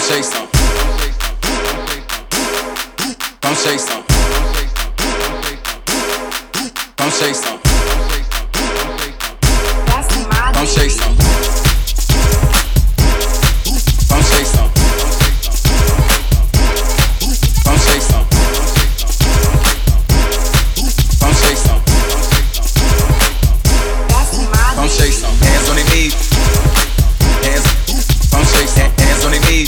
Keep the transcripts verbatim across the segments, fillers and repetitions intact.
say something. Come say something. Come say something. Come say something. Come say something. Come say something. Come say something. Come say something. Hands on their knees. Hands. Come say something. Hands on their knees.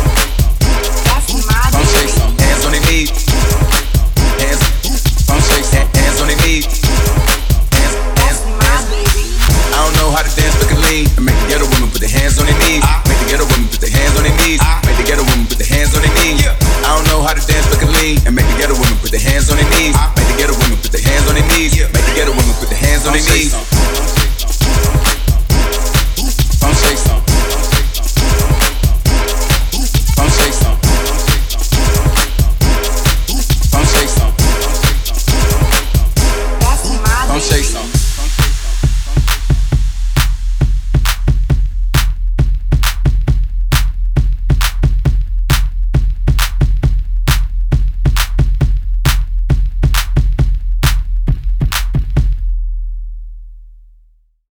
Come say something. Hands on their knees. Hands. Come say something. Hands on their knees. Hands. Hands. Hands. I don't know how to dance, but can lean. And make the ghetto women put their hands on their knees. Make the ghetto women put their hands on their knees. Make the ghetto women put their hands on their knees. I don't know how to dance, but can lean. And make the ghetto women put their hands on their knees. Make the ghetto women put their hands on their knees. Make the ghetto women put their hands on their knees.